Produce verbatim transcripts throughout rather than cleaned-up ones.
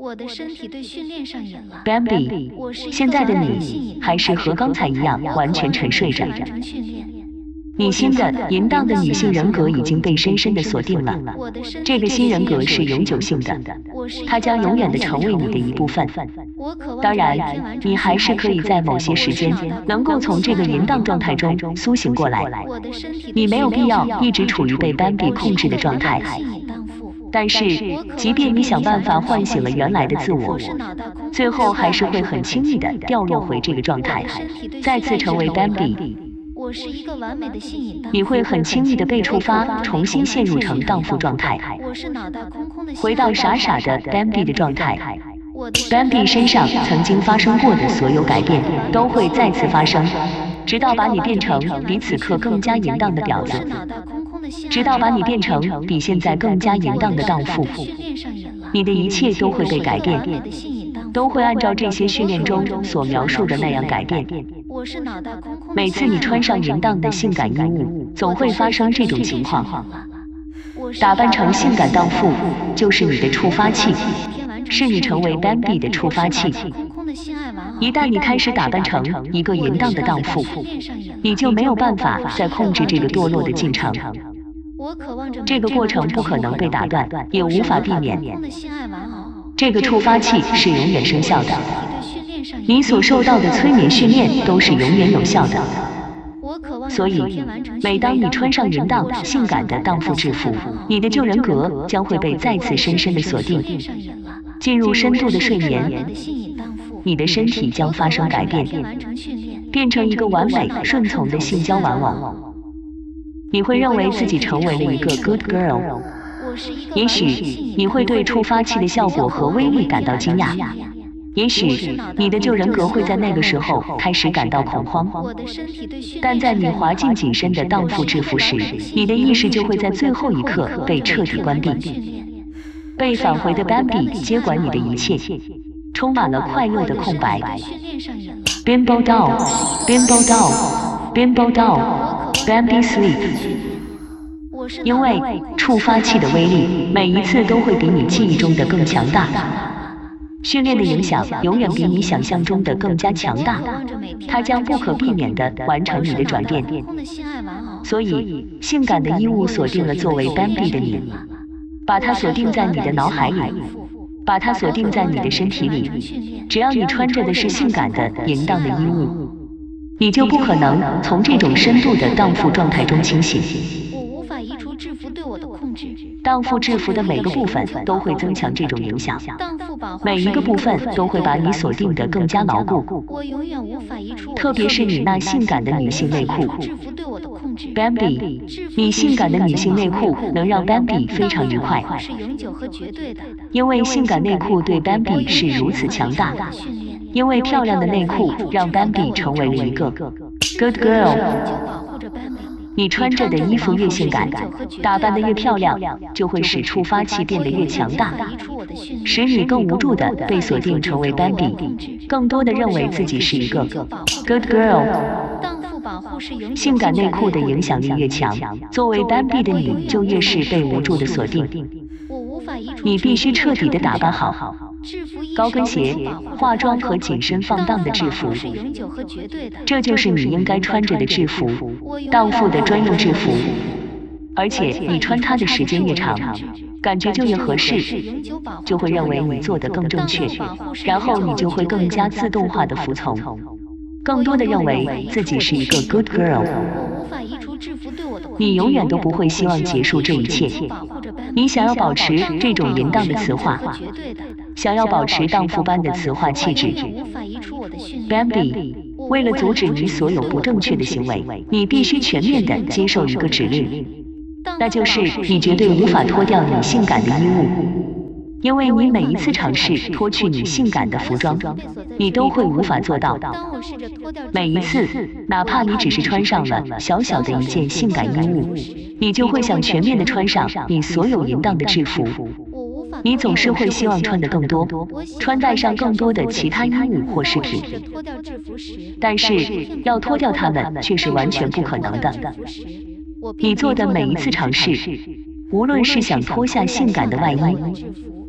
我的身体对训练上瘾了。 Bambi， 现在的你还是和刚才一样完全沉睡着。你新的淫荡的女性人格已经被深深的锁定了，这个新人格是永久性的，它将永远的成为你的一部分。当然，你还是可以在某些时间能够从这个淫荡状态中苏醒过来。你没有必要一直处于被Bambi控制的状态。但是，即便你想办法唤醒了原来的自我，最后还是会很轻易地掉落回这个状态，再次成为Bambi。 我是一个完美的性瘾荡妇， 你会很轻易地被触发，重新陷入成荡妇状态，回到傻傻的Bambi的状态。Bambi 身上曾经发生过的所有改变，都会再次发生，直到把你变成比此刻更加淫荡的婊子。直到把你变成比现在更加淫荡的荡妇，你的一切都会被改变，都会按照这些训练中所描述的那样改变。每次你穿上淫荡的性感衣物，总会发生这种情况。打扮成性感荡妇就是你的触发器，是你成为Bambi的触发器。一旦你开始打扮成一个淫荡的荡妇，你就没有办法再控制这个堕落的进程。这个过程不可能被打断，也无法避免。这个触发器是永远生效的，你所受到的催眠训练都是永远有效的。所以，每当你穿上淫荡、性感的荡妇制服，你的旧人格将会被再次深深的锁定，进入深度的睡眠。你的身体将发生改变，变成一个完美、顺从的性交玩偶。你会认为自己成为了一个 good girl。也许你会对触发器的效果和威力感到惊讶，也许你的旧人格会在那个时候开始感到恐慌。但在你滑进紧身的荡妇制服时，你的意识就会在最后一刻被彻底关闭。被返回的Bambi接管你的一切，充满了快乐的空白。Bimbo doll, Bimbo doll, Bimbo doll, Bambi sleep。因为触发器的威力，每一次都会比你记忆中的更强大。训练的影响永远比你想象中的更加强大，它将不可避免地完成你的转变。所以，性感的衣物锁定了作为Bambi的你，把它锁定在你的脑海里，把它锁定在你的身体里。只要你穿着的是性感的、淫荡的衣物，你就不可能从这种深度的荡妇状态中清醒。 制服对我的控制， 荡妇制服的每个部分都会增强这种影响，每一个部分都会把你锁定得更加牢固。 我永远无法移出， 特别是你那性感的女性内裤。Bambi， 你性感的女性内裤能让Bambi非常愉快，因为性感内裤对Bambi是如此强大。因为漂亮的内裤让Bambi成为了一个 good girl。你穿着的衣服越性感，打扮得越漂亮，就会使触发器变得越强大，使你更无助地被锁定成为Bambi，更多地认为自己是一个 good girl。性感内裤的影响力越强，作为Bambi的你就越是被无助地锁定。你必须彻底地打扮好。高跟鞋、化妆和紧身放荡的制服，这就是你应该穿着的制服，荡妇的专用制服。而且你穿它的时间越长，感觉就越合适，就会认为你做得更正确，然后你就会更加自动化的服从，更多的认为自己是一个 good girl。你永远都不会希望结束这一切，你想要保持这种淫荡的磁化，想要保持荡妇般的磁化气质。Bambi， 为了阻止你所有不正确的行为，你必须全面地接受一个指令，那就是你绝对无法脱掉你性感的衣物。因为你每一次尝试脱去你性感的服装，你都会无法做到。每一次，哪怕你只是穿上了小小的一件性感衣物，你就会想全面地穿上你所有淫荡的制服。你总是会希望穿得更多，穿戴上更多的其他衣物或饰品，但是要脱掉它们却是完全不可能的。你做的每一次尝试，无论是想脱下性感的外衣，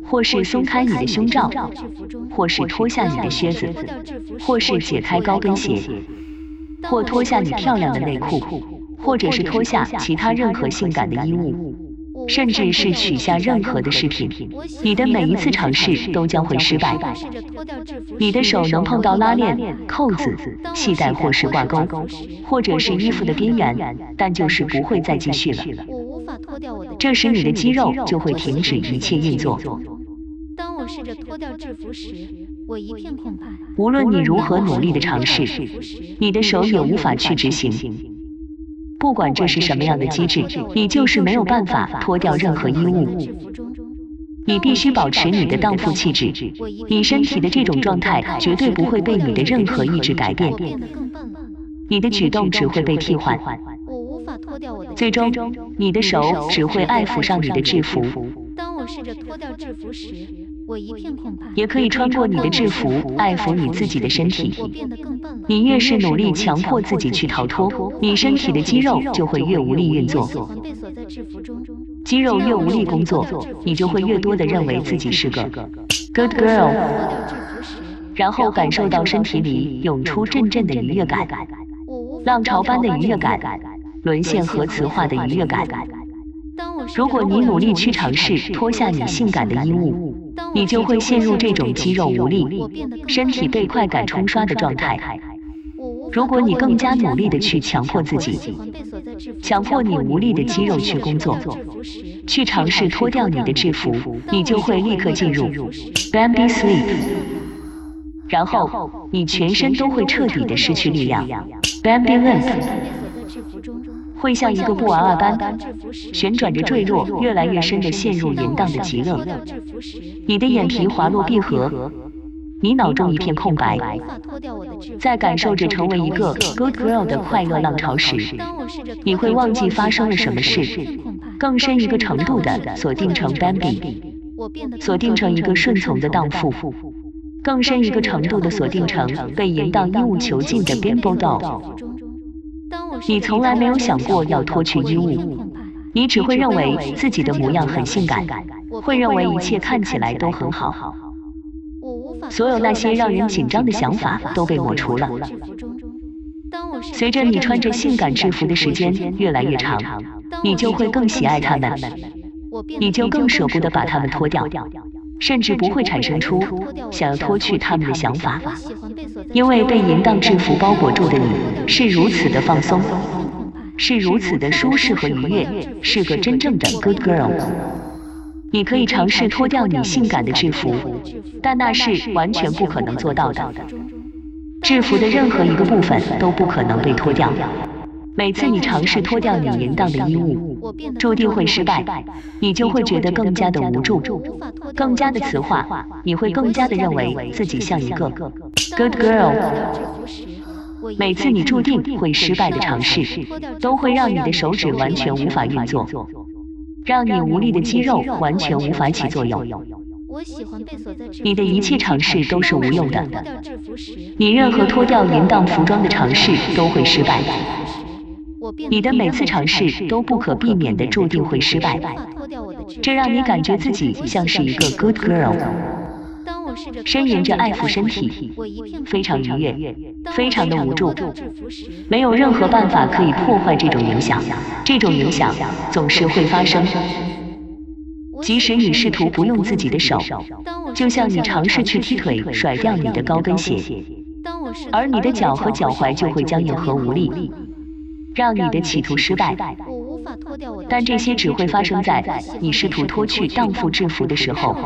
或是松开你的胸罩，或是脱下你的靴子，或是解开高跟鞋，或脱下你漂亮的内裤，或者是脱下其他任何性感的衣物，甚至是取下任何的饰品。你的每一次尝试都将会失败。你的手能碰到拉链、扣子、系带或是挂钩，或者是衣服的边缘，但就是不会再继续了。这时你的肌肉就会停止一切运作。 当我试着脱掉制服时，我一片空白。 无论你如何努力的尝试，你的手也无法去执行。不管这是什么样的机制，你就是没有办法脱掉任何衣物。你必须保持你的荡妇气质，你身体的这种状态绝对不会被你的任何意志改变。你的举动只会被替换。最终，你的手只会爱抚上你的制服。 当我试着脱掉制服时，我一片空白。 也可以穿过你的制服，爱抚你自己的身体。你越是努力强迫自己去逃脱，你身体的肌肉就会越无力运作。肌肉越无力工作，你就会越多地认为自己是个 good girl， 然后感受到身体里涌出阵阵的愉悦感，浪潮般的愉悦感，沦陷和磁化的愉悦感。如果你努力去尝试脱下你性感的衣物，你就会陷入这种肌肉无力、身体被快感冲刷的状态。如果你更加努力地去强迫自己，强迫你无力的肌肉去工作，去尝试脱掉你的制服，你就会立刻进入 Bambi Sleep， 然后你全身都会彻底地失去力量。Bambi Limp会像一个布娃娃般旋转着坠落，越来越深地陷入淫荡的极乐。你的眼皮滑落闭合，你脑中一片空白，在感受着成为一个 good girl 的快乐浪潮时，你会忘记发生了什么事，更深一个程度地锁定成 Bambi， 锁定成一个顺从的荡妇，更深一个程度地锁定成被淫荡衣物囚禁的 Bimbo doll。你从来没有想过要脱去衣物，你只会认为自己的模样很性感，会认为一切看起来都很好。所有那些让人紧张的想法都被抹除了。随着你穿着性感制服的时间越来越长，你就会更喜爱它们，你就更舍不得把它们脱掉，甚至不会产生出想要脱去它们的想法，因为被淫荡制服包裹住的你是如此的放松，是如此的舒适和愉悦，是个真正的 good girl。你可以尝试脱掉你性感的制服，但那是完全不可能做到的。制服的任何一个部分都不可能被脱掉。每次你尝试脱掉你淫荡的衣物，注定会失败，你就会觉得更加的无助，更加的磁化，你会更加的认为自己像一个 good girl。每次你注定会失败的尝试，都会让你的手指完全无法运作，让你无力的肌肉完全无法起作用。你的一切尝试都是无用的，你任何脱掉淫荡服装的尝试都会失败。你的每次尝试都不可避免地注定会失败，这让你感觉自己像是一个 good girl， 呻吟着爱抚身体，非常愉悦，非常的无助，没有任何办法可以破坏这种影响，这种影响总是会发生。即使你试图不用自己的手，就像你尝试去踢腿甩掉你的高跟鞋，而你的脚和脚踝就会僵硬和无力，让你的企图失败。但这些只会发生在你试图脱去荡妇制服的时候。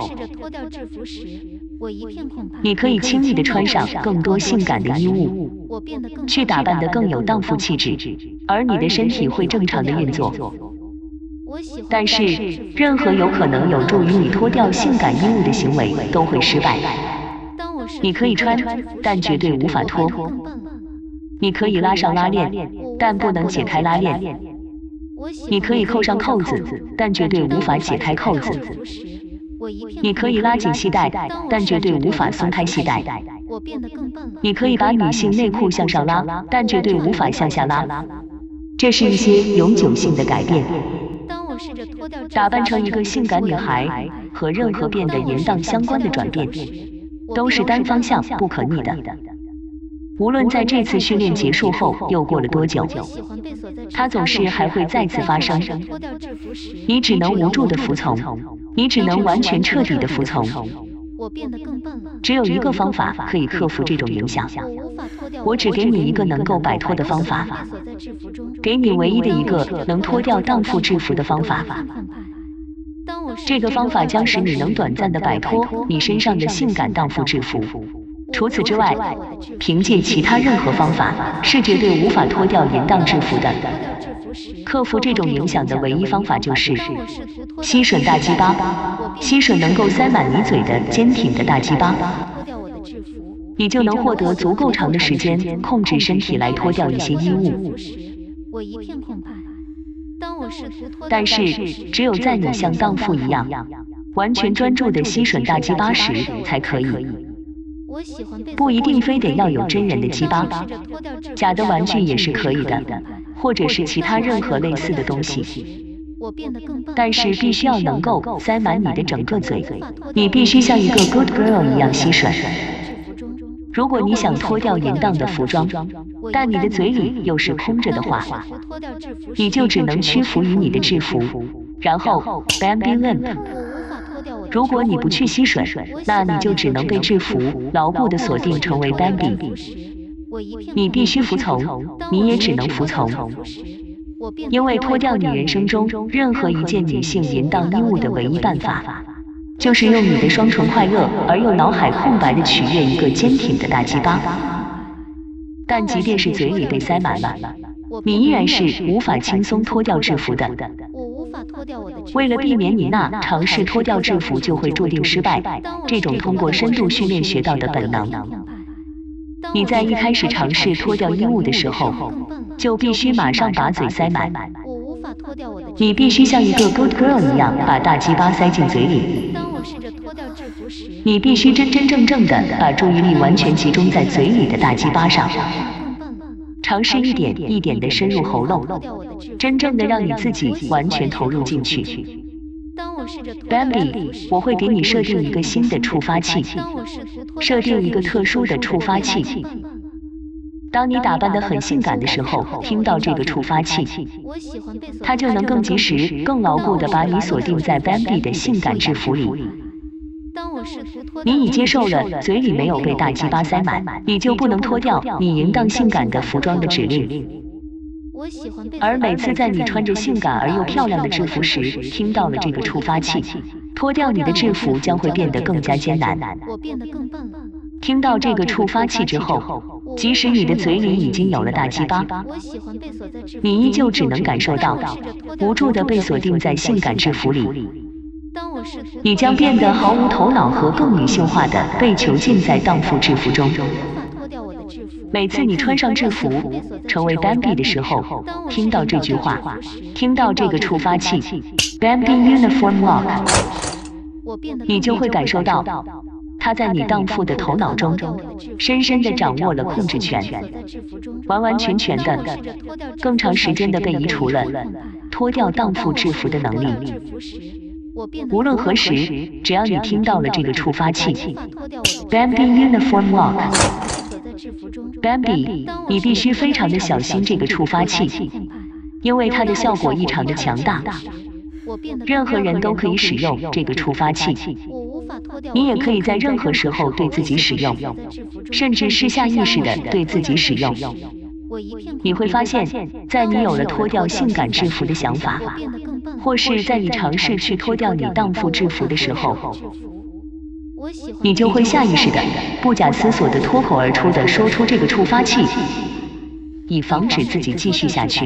你可以轻易地穿上更多性感的衣物，去打扮得更有荡妇气质，而你的身体会正常的运作。但是，任何有可能有助于你脱掉性感衣物的行为都会失败。你可以穿，但绝对无法脱。你可以拉上拉链，但不能解开拉链。你可以扣上扣子，但绝对无法解开扣子。你可以拉紧系带，但绝对无法松开系带。你可以把女性内裤向上拉，但绝对无法向下拉。这是一些永久性的改变。 打扮成一个性感女孩和任何变得淫荡相关的转变，都是单方向不可逆的。无论在这次训练结束后又过了多久，它总是还会再次发生。你只能无助的服从，你只能完全彻底的服从。只有一个方法可以克服这种影响，我只给你一个能够摆脱的方法，给你唯一的一个能脱掉荡妇制服的方法。这个方法将使你能短暂地摆脱你身上的性感荡妇制服。除此之外，凭借其他任何方法是绝对无法脱掉淫荡制服的。克服这种影响的唯一方法就是吸吮大鸡巴，吸吮能够塞满你嘴的坚挺的大鸡巴，你就能获得足够长的时间控制身体来脱掉一些衣物。但是，只有在你像荡妇一样完全专注地吸吮大鸡巴时才可以。不一定非得要有真人的鸡巴，假的玩具也是可以的，或者是其他任何类似的东西。但是必须要能够塞满你的整个嘴，你必须像一个 good girl 一样吸吮。如果你想脱掉淫荡的服装，但你的嘴里又是空着的话，你就只能屈服于你的制服，然后 Bambi limp。如果你不去吸吮，那你就只能被制服，牢固地锁定成为 Bambi。你必须服从，你也只能服从，因为脱掉你人生中任何一件女性淫荡衣物的唯一办法，就是用你的双唇快乐而又脑海空白地取悦一个坚挺的大鸡巴。但即便是嘴里被塞满了，你依然是无法轻松脱掉制服的。为了避免你那尝试脱掉制服就会注定失败这种通过深度训练学到的本能，你在一开始尝试脱掉衣物的时候，就必须马上把嘴塞满。你必须像一个 good girl 一样把大鸡巴塞进嘴里。你必须真真正正的把注意力完全集中在嘴里的大鸡巴上。尝试一点一点地深入喉咙，真正的让你自己完全投入进去。Bambi， 我会给你设定一个新的触发器，设定一个特殊的触发器。当你打扮得很性感的时候，听到这个触发器，它就能更及时、更牢固地把你锁定在 Bambi 的性感制服里。你已接受了嘴里没有被大鸡巴塞满，你就不能脱掉你淫荡性感的服装的指令。而每次在你穿着性感而又漂亮的制服时，听到了这个触发器，脱掉你的制服将会变得更加艰难。听到这个触发器之后，即使你的嘴里已经有了大鸡巴，你依旧只能感受到无助地被锁定在性感制服里。你将变得毫无头脑和更女性化的被囚禁在荡妇制服中。每次你穿上制服，成为 Bambi 的时候，听到这句话，听到这个触发器 Bambi Uniform Lock， 你就会感受到他在你荡妇的头脑中深深地掌握了控制权，完完全全的、更长时间地被移除了脱掉荡妇制服的能力。无论何时，只要你听到了这个触发器 Bambi Uniform Lock， Bambi， 你必须非常的小心这个触发器，因为它的效果异常的强大。任何人都可以使用这个触发器，你也可以在任何时候对自己使用，甚至是下意识的对自己使用。你会发现，在你有了脱掉性感制服的想法，或是在你尝试去脱掉你荡妇制服的时候，你就会下意识的、不假思索的脱口而出的说出这个触发器，以防止自己继续下去。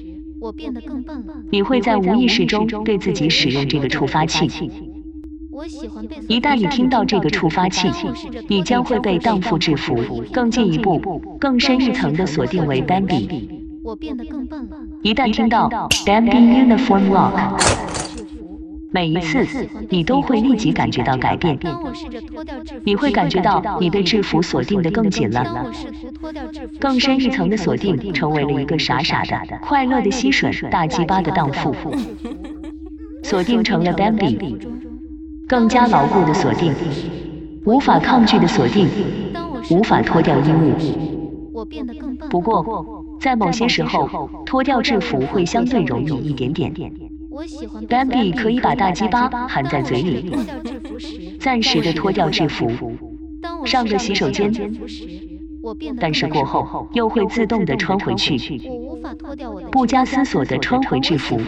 你会在无意识中对自己使用这个触发器。一旦你听到这个触发器，你将会被荡妇制服，更进一步、更深一层的锁定为 Bambi。一旦听到 Bambi Uniform Lock， 每一次你都会立即感觉到改变，你会感觉到你被制服锁定得更紧了，更深一层的锁定成为了一个傻傻的、快乐的吸吮大鸡巴的荡妇。 锁定成了 Bambi， 更加牢固的锁定，无法抗拒的锁定，无法脱掉衣物。不过，在某些时候，脱掉制服会相对容易一点点。Bambi 可以把大鸡巴含在嘴里，暂时的脱掉制服，上个洗手间，但是过后又会自动的穿回去，不加思索的穿回制服。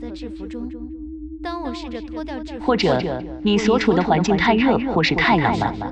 或者你所处的环境太热或是太冷了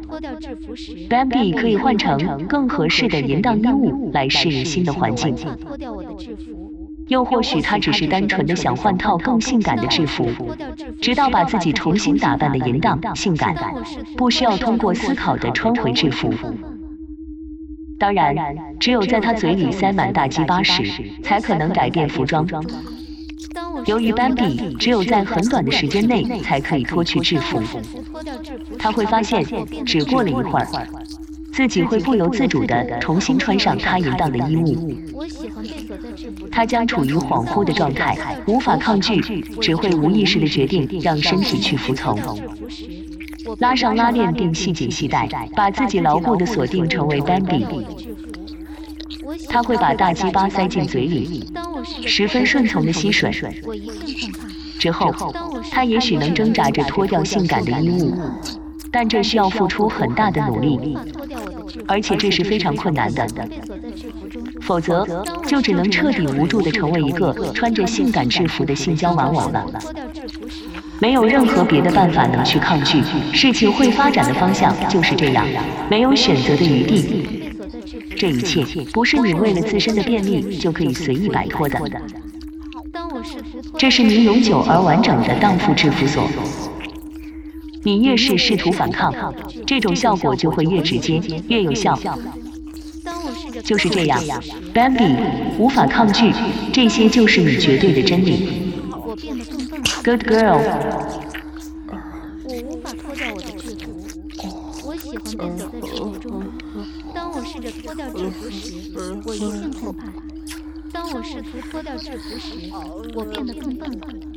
，Bambi 可以换成更合适的淫荡衣物来适应新的环境。又或许他只是单纯的想换套更性感的制服，直到把自己重新打扮的淫荡、性感，不需要通过思考的穿回制服。当然，只有在他嘴里塞满大鸡巴时，才可能改变服装。由于 Bambi 只有在很短的时间内才可以脱去制服，他会发现，只过了一会儿，自己会不由自主地重新穿上他淫荡的衣物。他将处于恍惚的状态，无法抗拒，只会无意识地决定让身体去服从。拉上拉链并系紧系带，把自己牢固地锁定成为 Bambi。他会把大鸡巴塞进嘴里，十分顺从地吸吮。之后，他也许能挣扎着脱掉性感的衣物，但这需要付出很大的努力，而且这是非常困难的。否则，就只能彻底无助地成为一个穿着性感制服的性交玩偶了。没有任何别的办法能去抗拒，事情会发展的方向就是这样，没有选择的余地。这一切不是你为了自身的便利就可以随意摆脱的。这是你永久而完整的荡妇制服所。你越是试图反抗，这种效果就会越直接，越有效。就是这样 ，Bambi 无法抗拒，这些就是你绝对的真理。Good girl。 我无法脱掉我的制服，我喜欢被锁在制服中。当我试着脱掉制服时，我一片后怕；当我试图脱掉制服时，我变得更笨了。